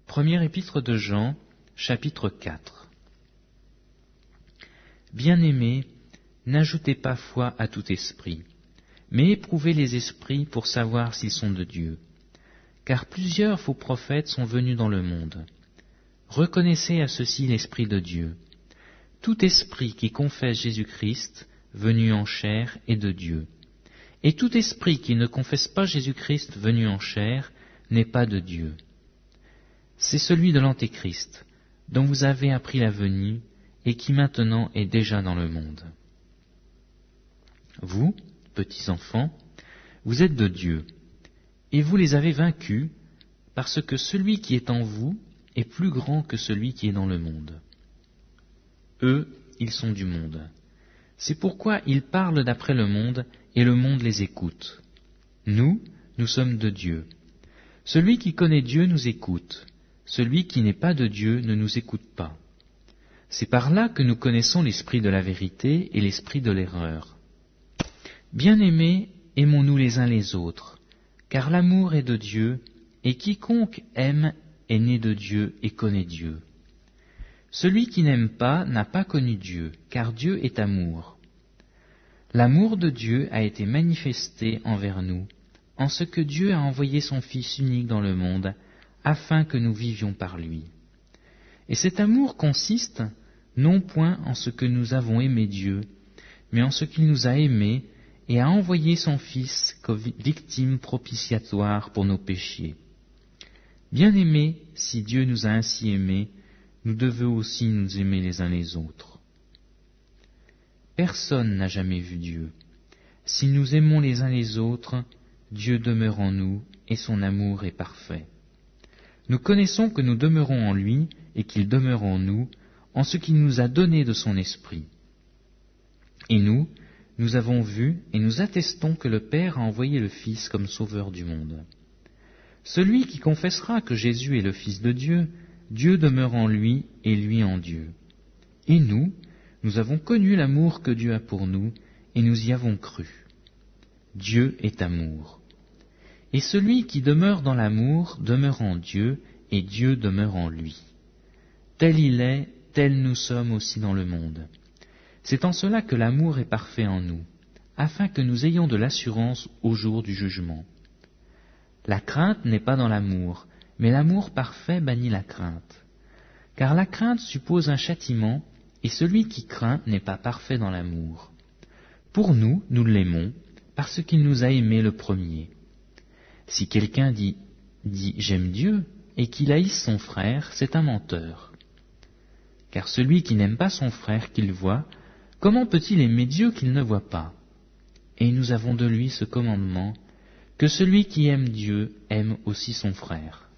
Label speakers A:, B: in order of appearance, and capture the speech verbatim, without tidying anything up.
A: Première épître de Jean, chapitre quatre. Bien-aimés, n'ajoutez pas foi à tout esprit, mais éprouvez les esprits pour savoir s'ils sont de Dieu. Car plusieurs faux prophètes sont venus dans le monde. Reconnaissez à ceci l'Esprit de Dieu. Tout esprit qui confesse Jésus-Christ, venu en chair, est de Dieu. Et tout esprit qui ne confesse pas Jésus-Christ, venu en chair, n'est pas de Dieu. C'est celui de l'Antéchrist, dont vous avez appris la venue, et qui maintenant est déjà dans le monde. Vous, petits enfants, vous êtes de Dieu, et vous les avez vaincus, parce que celui qui est en vous est plus grand que celui qui est dans le monde. Eux, ils sont du monde. C'est pourquoi ils parlent d'après le monde, et le monde les écoute. Nous, nous sommes de Dieu. Celui qui connaît Dieu nous écoute. Celui qui n'est pas de Dieu ne nous écoute pas. C'est par là que nous connaissons l'esprit de la vérité et l'esprit de l'erreur. Bien-aimés, aimons-nous les uns les autres, car l'amour est de Dieu, et quiconque aime est né de Dieu et connaît Dieu. Celui qui n'aime pas n'a pas connu Dieu, car Dieu est amour. L'amour de Dieu a été manifesté envers nous, en ce que Dieu a envoyé son Fils unique dans le monde, afin que nous vivions par lui. Et cet amour consiste non point en ce que nous avons aimé Dieu, mais en ce qu'il nous a aimés et a envoyé son Fils comme victime propitiatoire pour nos péchés. Bien-aimés, si Dieu nous a ainsi aimés, nous devons aussi nous aimer les uns les autres. Personne n'a jamais vu Dieu. Si nous aimons les uns les autres, Dieu demeure en nous et son amour est parfait. Nous connaissons que nous demeurons en lui et qu'il demeure en nous, en ce qu'il nous a donné de son esprit. Et nous, nous avons vu et nous attestons que le Père a envoyé le Fils comme sauveur du monde. Celui qui confessera que Jésus est le Fils de Dieu, Dieu demeure en lui et lui en Dieu. Et nous, nous avons connu l'amour que Dieu a pour nous et nous y avons cru. Dieu est amour. Et celui qui demeure dans l'amour demeure en Dieu, et Dieu demeure en lui. Tel il est, tel nous sommes aussi dans le monde. C'est en cela que l'amour est parfait en nous, afin que nous ayons de l'assurance au jour du jugement. La crainte n'est pas dans l'amour, mais l'amour parfait bannit la crainte. Car la crainte suppose un châtiment, et celui qui craint n'est pas parfait dans l'amour. Pour nous, nous l'aimons, parce qu'il nous a aimés le premier. Si quelqu'un dit, dit « j'aime Dieu » et qu'il haïsse son frère, c'est un menteur. Car celui qui n'aime pas son frère qu'il voit, comment peut-il aimer Dieu qu'il ne voit pas? Et nous avons de lui ce commandement, que celui qui aime Dieu aime aussi son frère.